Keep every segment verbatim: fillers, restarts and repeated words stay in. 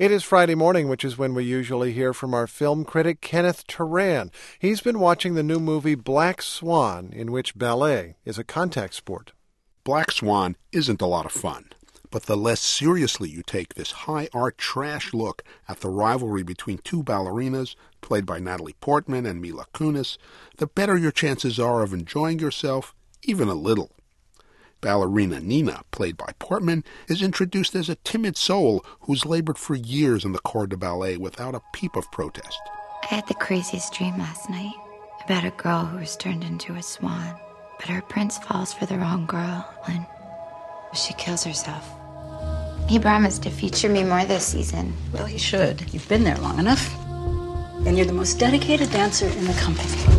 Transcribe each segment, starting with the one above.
It is Friday morning, which is when we usually hear from our film critic, Kenneth Turan. He's been watching the new movie Black Swan, in which ballet is a contact sport. Black Swan isn't a lot of fun, but the less seriously you take this high-art trash look at the rivalry between two ballerinas, played by Natalie Portman and Mila Kunis, the better your chances are of enjoying yourself, even a little. Ballerina Nina, played by Portman, is introduced as a timid soul who's labored for years in the corps de ballet without a peep of protest. I had the craziest dream last night about a girl who was turned into a swan, but her prince falls for the wrong girl and she kills herself. He promised to feature me more this season. Well, he should. You've been there long enough. And you're the most dedicated dancer in the company.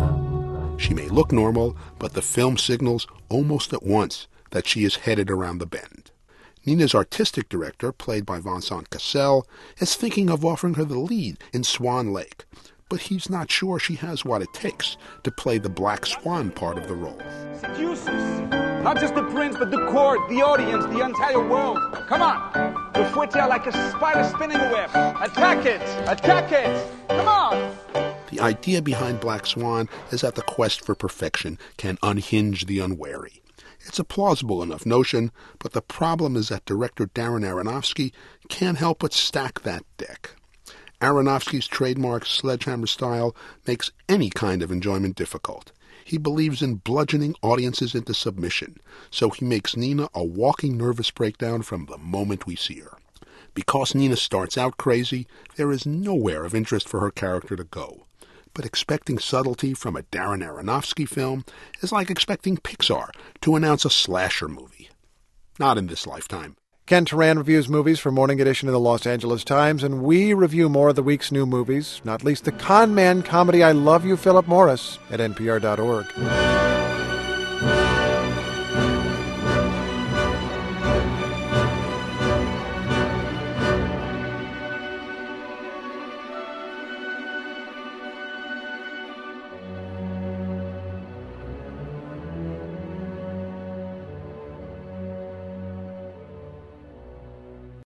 She may look normal, but the film signals almost at once that she is headed around the bend. Nina's artistic director, played by Vincent Cassel, is thinking of offering her the lead in Swan Lake, but he's not sure she has what it takes to play the Black Swan part of the role. Seducers! Not just the prince, but the court, the audience, the entire world. Come on! The fouetté are like a spider spinning a web. Attack it! Attack it! Come on! The idea behind Black Swan is that the quest for perfection can unhinge the unwary. It's a plausible enough notion, but the problem is that director Darren Aronofsky can't help but stack that deck. Aronofsky's trademark sledgehammer style makes any kind of enjoyment difficult. He believes in bludgeoning audiences into submission, so he makes Nina a walking nervous breakdown from the moment we see her. Because Nina starts out crazy, there is nowhere of interest for her character to go. But expecting subtlety from a Darren Aronofsky film is like expecting Pixar to announce a slasher movie. Not in this lifetime. Ken Turan reviews movies for Morning Edition of the Los Angeles Times, and we review more of the week's new movies, not least the con man comedy I Love You, Philip Morris, at N P R dot org.